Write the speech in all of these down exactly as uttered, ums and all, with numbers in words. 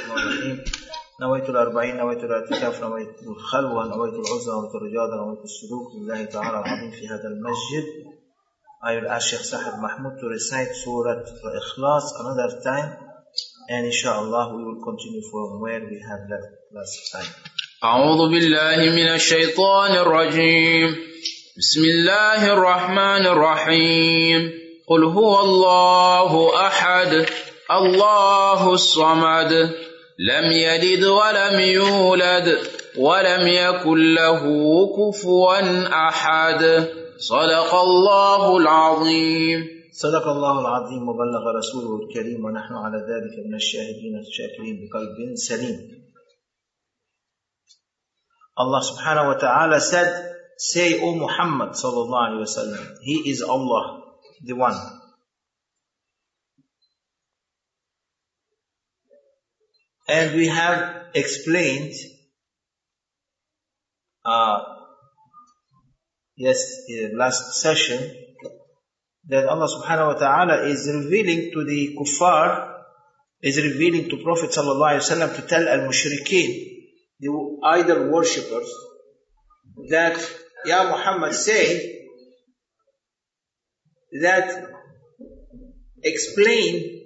الرحمن الرحيم نويت الأربعين نويت الاعتكاف نويت الخلوة نويت العزلة نويت الرياضة نويت السلوك لله تعالى العظيم في هذا المسجد. I will ask Sheikh Sahib Mahmoud to recite Surah Al-Ikhlas another time, and inshallah we will continue from where we have left last time. أعوذ بالله من الشيطان الرجيم. بسم الله الرحمن الرحيم. قل هو الله أحد الله الصمد لم يلد ولم يولد ولم يكن له كفوا أحد. صدق الله العظيم. صدق الله العظيم وبلغ رسوله الكريم ونحن على ذلك من الشاهدين الشاكرين بقلب سليم. Allah subhanahu wa ta'ala said, say, O Muhammad sallallahu alayhi wa sallam, He is Allah, the One. And we have explained, uh, yes, uh, last session, that Allah subhanahu wa ta'ala is revealing to the kuffar, is revealing to Prophet sallallahu alayhi wa sallam to tell al-mushrikeen, the idol worshippers, that, Ya Muhammad, say that, explain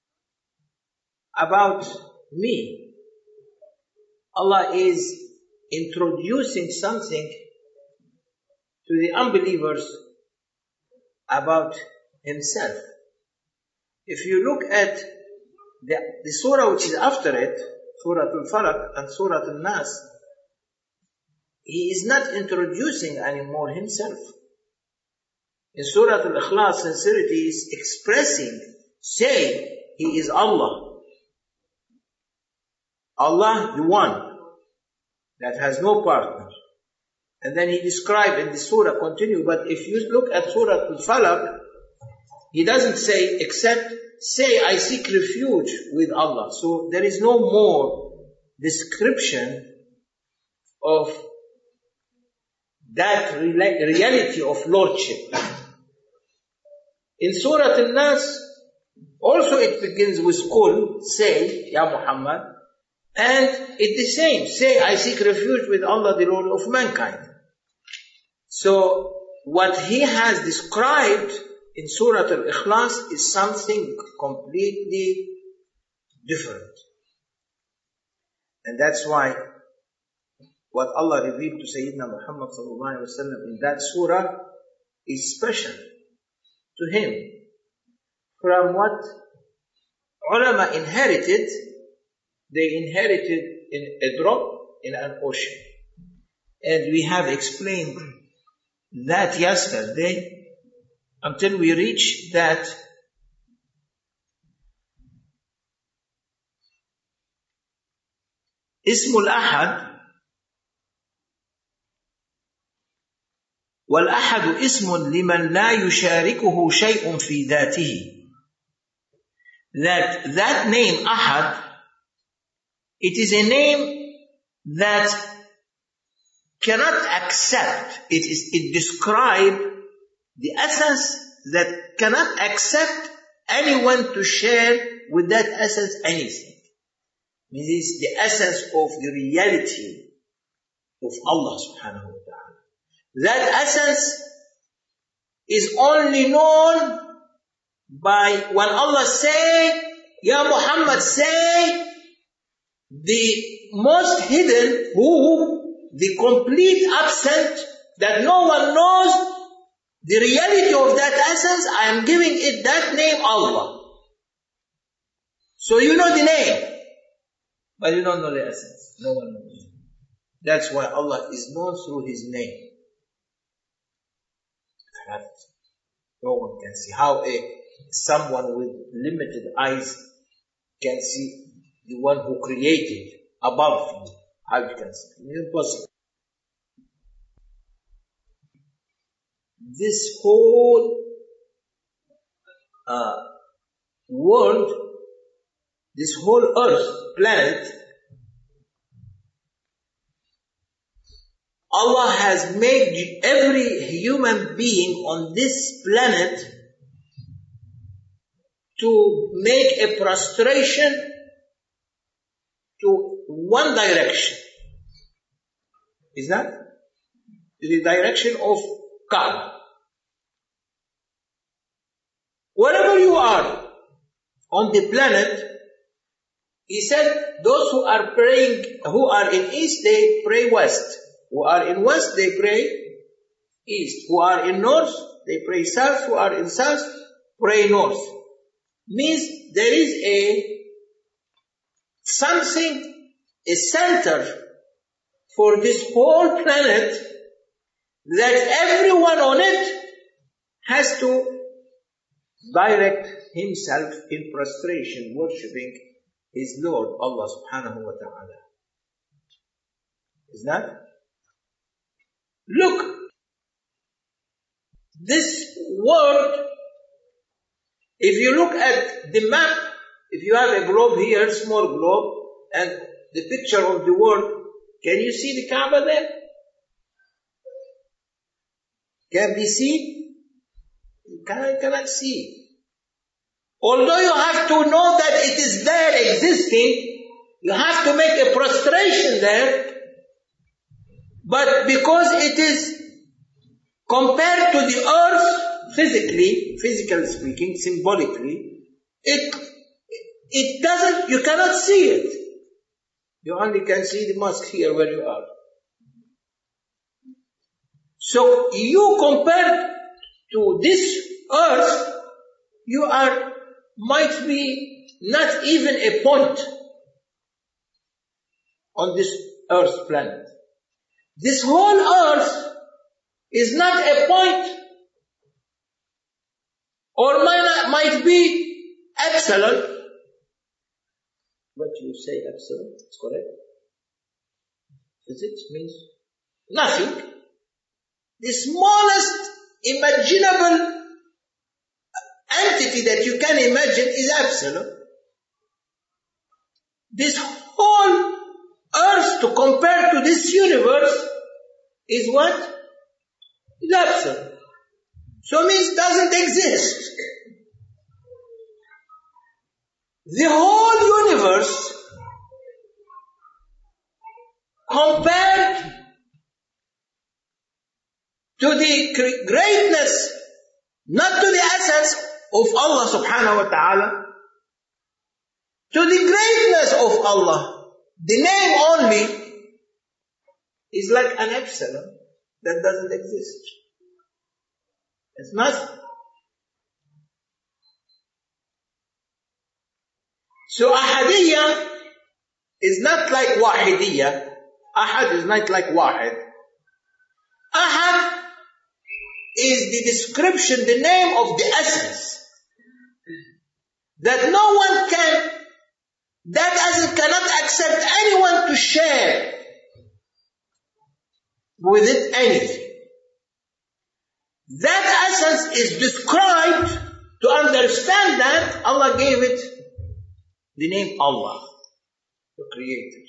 about me. Allah is introducing something to the unbelievers about Himself. If you look at the, the surah which is after it, Surah Al-Falaq and Surah Al-Nas, He is not introducing anymore Himself. In Surah Al-Ikhlas, sincerity is expressing, saying, He is Allah. Allah, the One, that has no partner. And then He described in the Surah, continue, but if you look at Surah Al-Falaq, He doesn't say, except, say, I seek refuge with Allah. So there is no more description of that reality of Lordship. In Surah Al-Nas, also it begins with Qul, say, Ya Muhammad, and it's the same, say, I seek refuge with Allah, the Lord of mankind. So, what He has described in Surah Al-Ikhlas is something completely different. And that's why what Allah revealed to Sayyidina Muhammad sallallahu alaihi wasallam in that surah is special to him. From what ulama inherited, they inherited in a drop in an ocean. And we have explained that yesterday, until we reach that Ismul Ahad والأحد اسم لمن لا يشاركه شيء في ذاته. That that name Ahad, it is a name that cannot accept, it is it describes the essence that cannot accept anyone to share with that essence anything. This is the essence of the reality of Allah subhanahu wa ta'ala. That essence is only known by when Allah say, Ya Muhammad, say, the most hidden, who, the complete absent, that no one knows the reality of that essence, I am giving it that name, Allah. So you know the name, but you don't know the essence. No one knows. That's why Allah is known through His name. No one can see. How a someone with limited eyes can see the one who created above you. How you can see? It's impossible. This whole uh, world, this whole earth, planet, Allah has made every human being on this planet to make a prostration to one direction. Is that? The direction of Kaaba. Wherever you are on the planet, he said, those who are praying, who are in east, they pray west. Who are in west, they pray east. Who are in north, they pray south. Who are in south, pray north. Means there is a something, a center for this whole planet that everyone on it has to direct himself in prostration, worshipping his Lord, Allah subhanahu wa ta'ala. Is that? Look, this world, if you look at the map, if you have a globe here, small globe, and the picture of the world, can you see the Kaaba there? Can we see? You cannot, cannot see. Although you have to know that it is there existing, you have to make a prostration there, but because it is compared to the earth physically, physically speaking, symbolically, it, it doesn't, you cannot see it. You only can see the mosque here where you are. So you compared to this earth, you are, might be not even a point on this earth planet. This whole earth is not a point, or might, might be epsilon. What you say epsilon, it's correct. Physics means nothing. The smallest imaginable entity that you can imagine is epsilon. This whole earth to compare to this universe is what? Is epsilon. So it means doesn't exist. The whole universe compared to the greatness, not to the essence of Allah subhanahu wa ta'ala, to the greatness of Allah, the name only is like an epsilon that doesn't exist. It's nothing. So ahadiyya is not like wahidiyya. Ahad is not like wahid. Ahad is the description, the name of the essence. That no one can, that essence cannot accept anyone to share with it anything. That essence is described. To understand that, Allah gave it the name Allah, the Creator.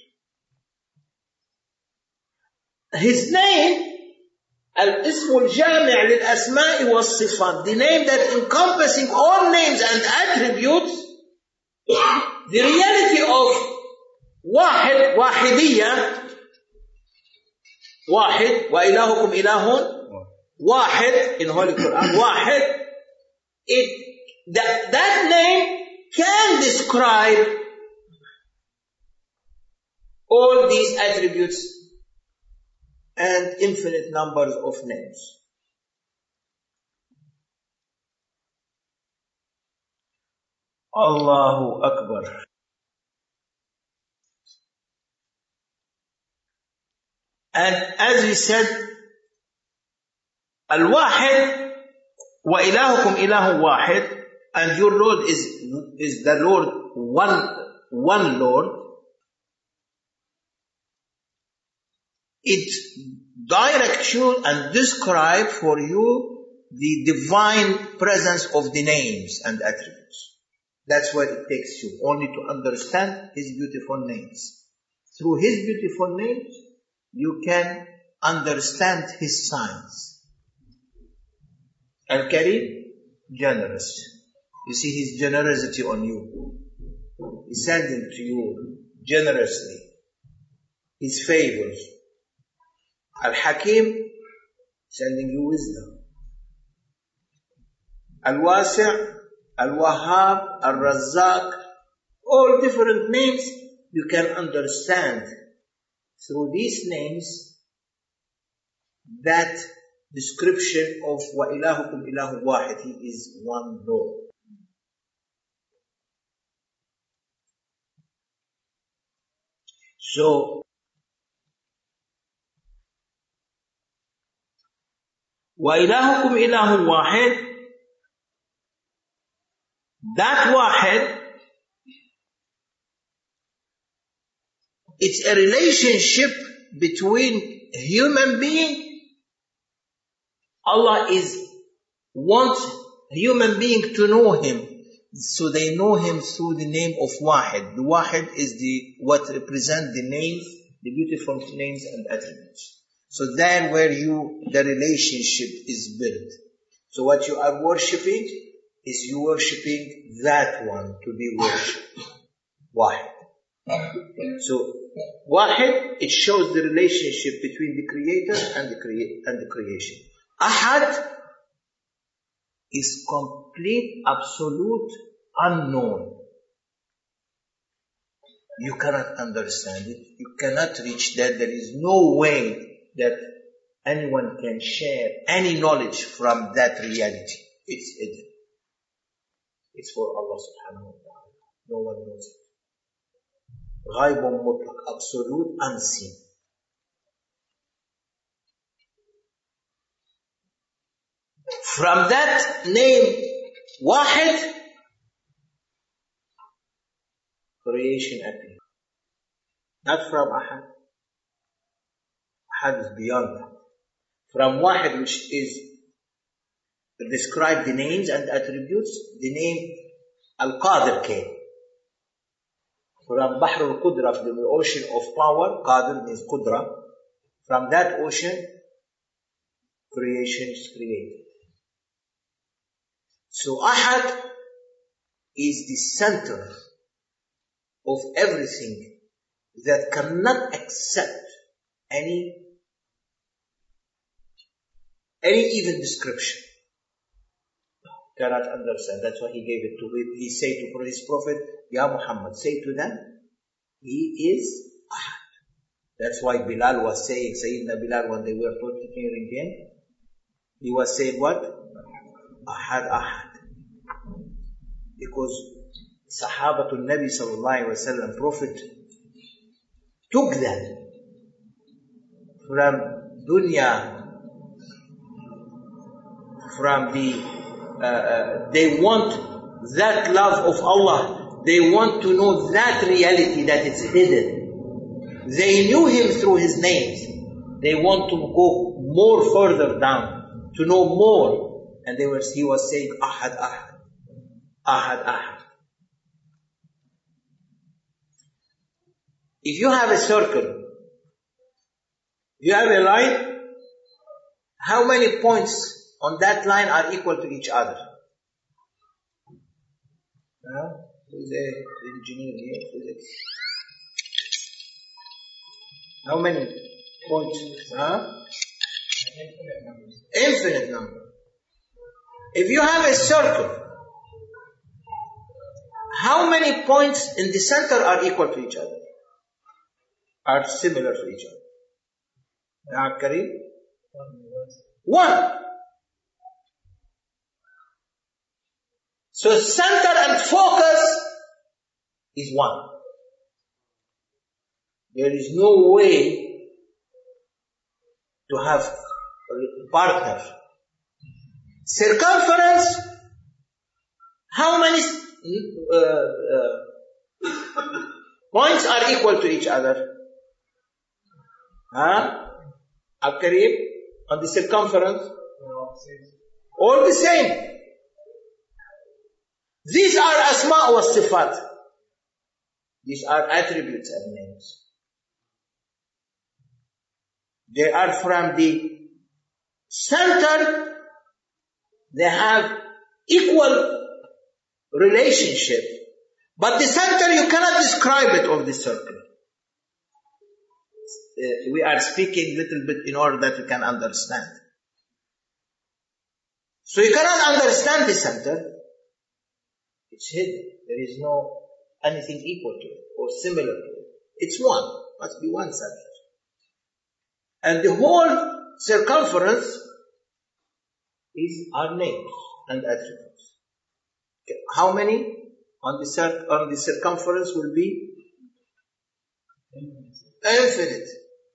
His name, Al-Ism al-Jami' lil-Asma'i was-Sifat, the name that encompassing all names and attributes, the reality of Wahid, Wahidiyya, Wahid, wa ilahukum ilahun, Wahid, in Holy Quran, Wahid, it, that, that name can describe all these attributes and infinite numbers of names. Allahu Akbar. And as we said, Al-Wahid wa ilahukum ilahun wahid, and your Lord is, is the Lord, one, one Lord. It directs you and describes for you the divine presence of the names and attributes. That's what it takes you, only to understand His beautiful names. Through His beautiful names, you can understand His signs. Al-Karim, generous. You see His generosity on you. He sent Him to you generously, His favors. Al-Hakim, sending you wisdom. Al-Wasi', Al-Wahhab, Al-Razzaq, all different names you can understand through these names that description of wa ilahukum ilahu wahid, He is one Lord. So, wa ilahukum ilahu wahid, that wahid, it's a relationship between human being. Allah is wants human being to know Him, so they know Him through the name of Wahid. The Wahid is the what represent the names, the beautiful names and attributes. So there where you the relationship is built. So what you are worshipping is you worshipping that one to be worshipped. Wahid. So Wahid, it shows the relationship between the Creator and the crea- and the creation. Ahad is complete, absolute, unknown. You cannot understand it. You cannot reach that. There is no way that anyone can share any knowledge from that reality. It's hidden. It's for Allah subhanahu wa ta'ala. No one knows it. Ghaibun mutlaq, absolute, unseen. From that name, Wahid, creation appears. Not from Ahad. Ahad is beyond that. From Wahid, which is describe the names and attributes, the name Al-Qadir came. From Bahr al-Qudra, from the ocean of power, Qadir means Qudra. From that ocean, creation is created. So Ahad is the center of everything that cannot accept any, any even description. Cannot understand. That's why He gave it to him. He said to His Prophet, Ya Muhammad, say to them, He is Ahad. That's why Bilal was saying, Sayyidina Bilal, when they were torturing him, he was saying what? Ahad, Ahad. Because Sahabatul Nabi sallallahu alayhi wa sallam, Prophet, took them from dunya, from the, uh, uh, they want that love of Allah, they want to know that reality that is hidden. They knew Him through His names. They want to go more further down, to know more. And they were, he was saying, Ahad, Ahad. Ahad, Ahad. If you have a circle, you have a line, how many points on that line are equal to each other? Huh? Who's an engineer here? Physics. How many points? Huh? Infinite number. If you have a circle, how many points in the center are equal to each other? Are similar to each other? Now, Kareem? One. So center and focus is one. There is no way to have a partner. Circumference, how many uh, uh, points are equal to each other? Huh? Al-Kareem, on the circumference? All the same. These are asma wa sifat. These are attributes and names. They are from the center. They have equal relationship But the center, you cannot describe it of the circle. Uh, we are speaking a little bit in order that you can understand. So you cannot understand the center. It's hidden. There is no anything equal to it or similar to it. It's one. Must be one center. And the whole circumference is our names and attributes. Okay. How many on the cir- on the circumference will be? Infinite.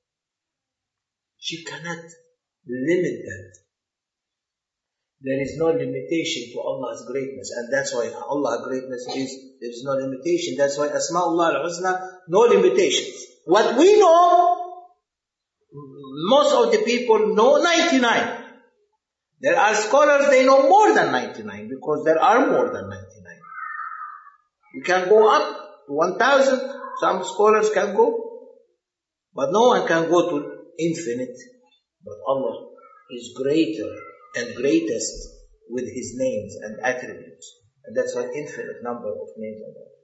You cannot limit that. There is no limitation to Allah's greatness, and that's why Allah's greatness is, there is no limitation. That's why Asma'ullah al-Husna, no limitations. What we know, most of the people know ninety-nine. There are scholars, they know more than ninety-nine, because there are more than ninety-nine. You can go up to one thousand, some scholars can go, but no one can go to infinite. But Allah is greater and greatest with His names and attributes. And that's why infinite number of names and attributes.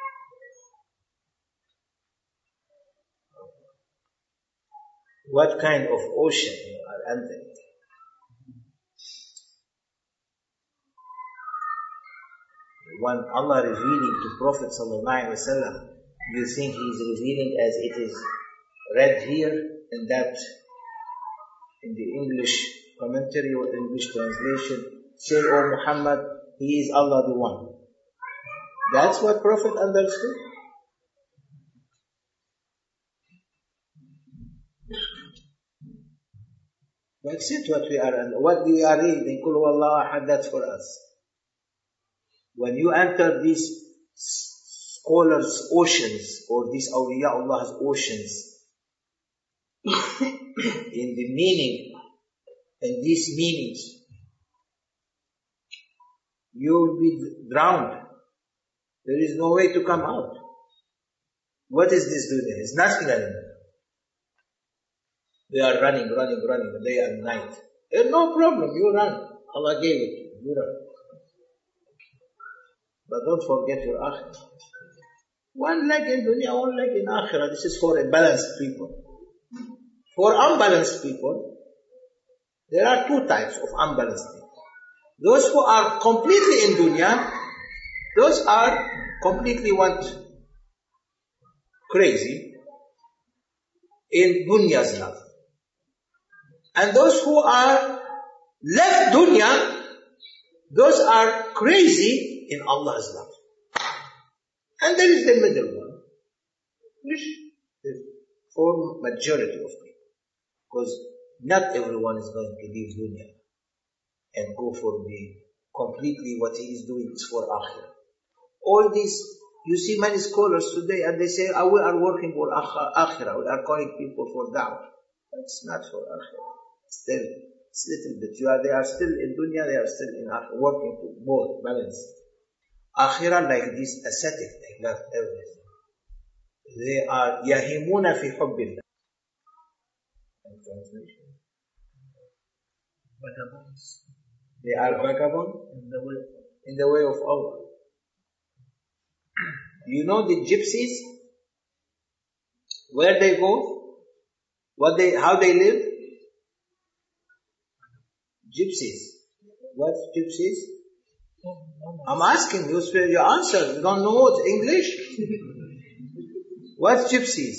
What kind of ocean you are entering? When Allah revealing to Prophet sallallahu alaihi wasallam, you think He is revealing as it is read here in that, in the English commentary or English translation, say, "Oh Muhammad, He is Allah the One." That's what Prophet understood. That's it, what we are, and what we are reading, Qul Huwallahu Ahad, that's for us. When you enter these scholars' oceans, or these awliya'ullah's oceans, in the meaning, in these meanings, you will be drowned. There is no way to come out. What is this dunya? It's nothing anymore. We are running, running, running, day and night. There's no problem, you run. Allah gave it, you run. But don't forget your akhirah. One leg in dunya, one leg in akhirah. This is for balanced people. For unbalanced people, there are two types of unbalanced people. Those who are completely in dunya, those are completely what? Crazy in dunya's love. And those who are left dunya, those are crazy in Allah's love. And there is the middle one, which is for majority of people. Because not everyone is going to leave dunya and go for the completely what he is doing is for akhirah. All these, you see many scholars today and they say, oh, we are working for akhirah, we are calling people for da'wah. It's not for akhirah. Still, it's little bit. You are, they are still in dunya, they are still in akhirah, working to both, balance. Akhirah like this ascetic, they love everything. They are yahimuna fi hubbillah. Translation. Vagabonds. They are vagabond in the way, in the way of Allah. You know the gypsies? Where they go? What they, how they live? Gypsies. What gypsies? I'm asking you, you answer. You don't know what English? What gypsies?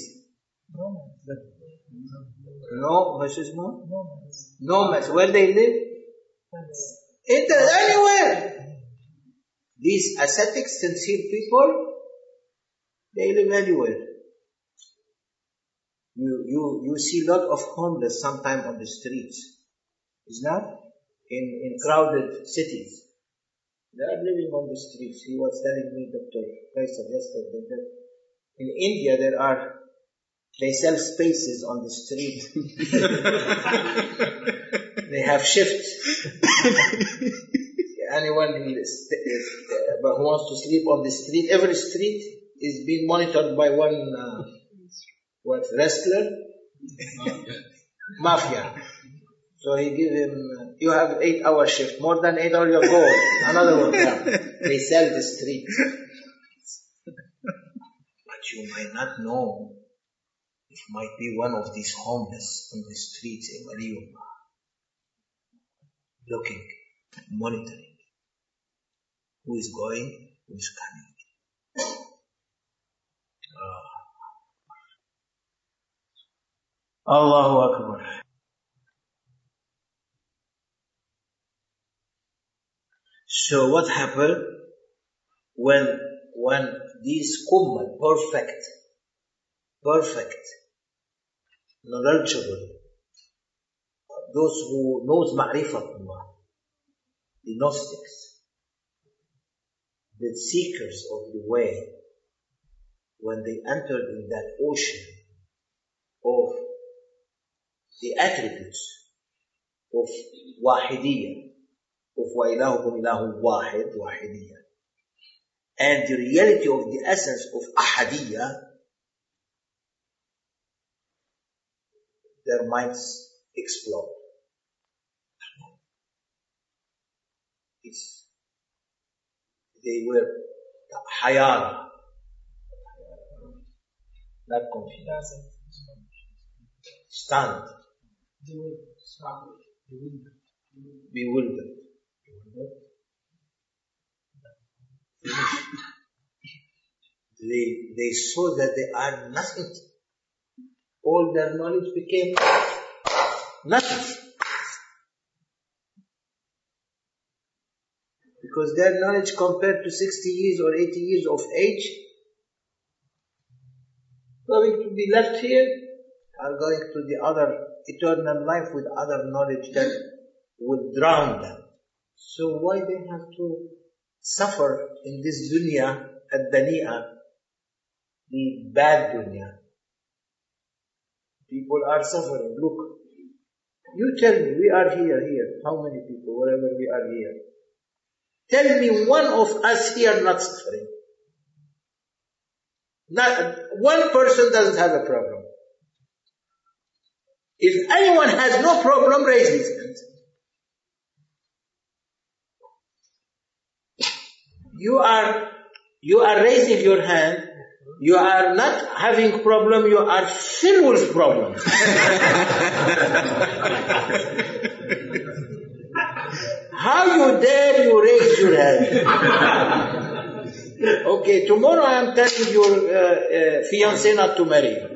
No, versus no? Nomads. Nomads. Where they live? It, anywhere. These ascetic, sincere people, they live anywhere. You, you, you see a lot of homeless sometimes on the streets. Isn't that? In, in crowded cities. They are living on the streets. He was telling me, Doctor Faisal yesterday, that in India there are They sell spaces on the street. They have shifts. Anyone who, is, uh, who wants to sleep on the street, every street is being monitored by one uh, what wrestler? Mafia. So he give him, uh, you have eight hour shift, more than eight hour you go, another one. Yeah. They sell the street. you might not know, it might be one of these homeless on the streets in Marium, looking, monitoring who is going, who is coming. Uh, Allahu Akbar. So what happened when when these kummal, perfect, perfect, knowledgeable, those who knows ma'rifatullah, the Gnostics, the seekers of the way, when they entered in that ocean of the attributes of wahidiyya, of wa ilahukum ilahu wahid, wahidiyya, and the reality of the essence of ahadiyya, their minds explode. It's, they were hayara, not confused, stunned, bewildered. They, they saw that they are nothing. All their knowledge became nothing. Because their knowledge compared to sixty years or eighty years of age, going to be left here, are going to the other eternal life with other knowledge that will drown them. So why they have to suffer in this dunya, ad-dani'a, the bad dunya? People are suffering. Look, you tell me, we are here, here. How many people, wherever we are here? Tell me one of us here not suffering. Not, one person doesn't have a problem. If anyone has no problem, raise his hand. You are, you are raising your hand. You are not having problem, you are filled with problems. How you dare you raise your hand? Okay, tomorrow I am telling your uh, uh, fiancé not to marry you.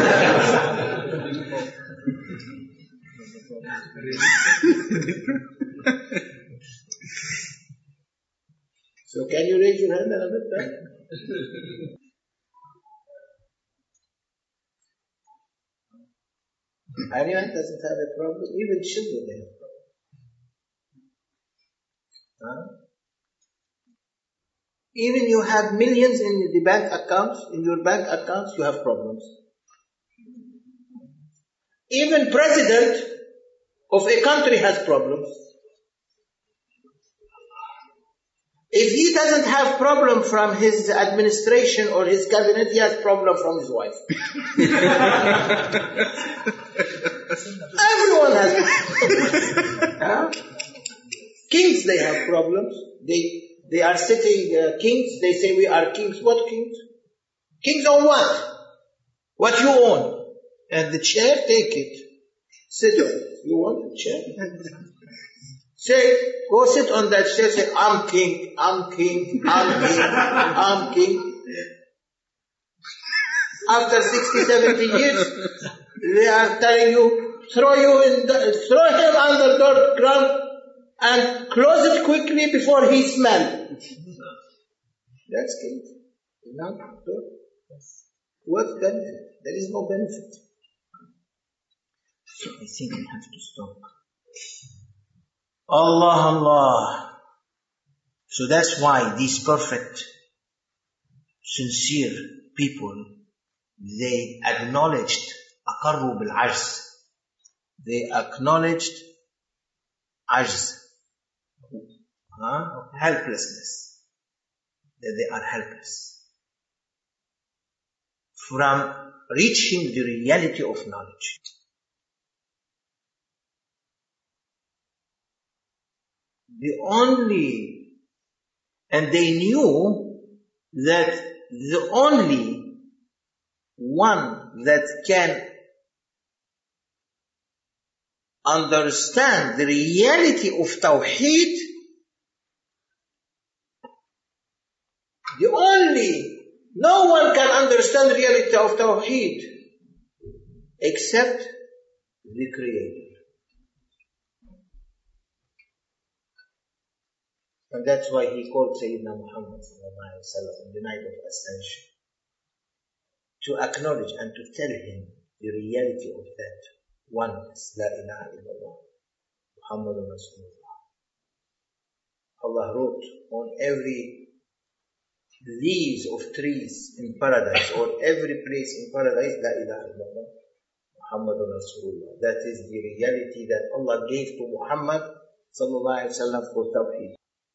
So can you raise your hand another time? Anyone doesn't have a problem, even children they have problems. Huh? Even you have millions in the bank accounts, in your bank accounts, you have problems. Even president of a country has problems. If he doesn't have problem from his administration or his cabinet, he has problem from his wife. Everyone has problems. Huh? Kings, they have problems. They they are sitting uh, kings. They say we are kings. What kings? Kings on what? What you own? And the chair, take it. Sit on it. You want the chair? Say, go sit on that chair, say, I'm king, I'm king, I'm king, I'm king. After sixty, seventy years, they are telling you, throw you in the, throw him on the dirt ground and close it quickly before he smells. That's king. Not dirt. What benefit? There is no benefit. So I think we have to stop. Allah, Allah. So that's why these perfect, sincere people, they acknowledged aqarru bil-ajz. They acknowledged ajz, huh? helplessness, that they are helpless from reaching the reality of knowledge. The only, and they knew that the only one that can understand the reality of Tawheed, the only, no one can understand the reality of Tawheed except the Creator. And that's why he called Sayyidina Muhammad sallallahu alaihi wasallam on the night of Ascension to acknowledge and to tell him the reality of that oneness, La ilaha illallah, Muhammadun Rasulullah. Allah wrote on every leaves of trees in paradise or every place in paradise, La ilaha illallah, Muhammadun Rasulullah. That is the reality that Allah gave to Muhammad sallallahu alaihi wasallam for Tawheed.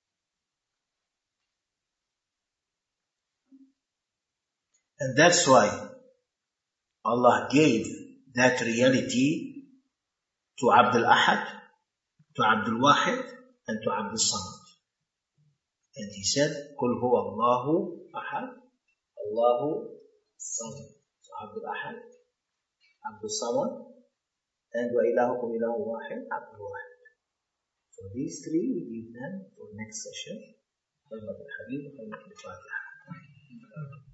And that's why Allah gave that reality to Abdul Ahad, to Abdul Wahid, and to Abdul Samad. And he said, Qul huwa Allahu Ahad, Allahu Samad. So Abdul Ahad, Abdul Samad, and wa ilahukum ilahu wahid, Abdul Wahid. So these three we leave them for next session. Muhammad al-Habib, Muhammad al-Fatiha.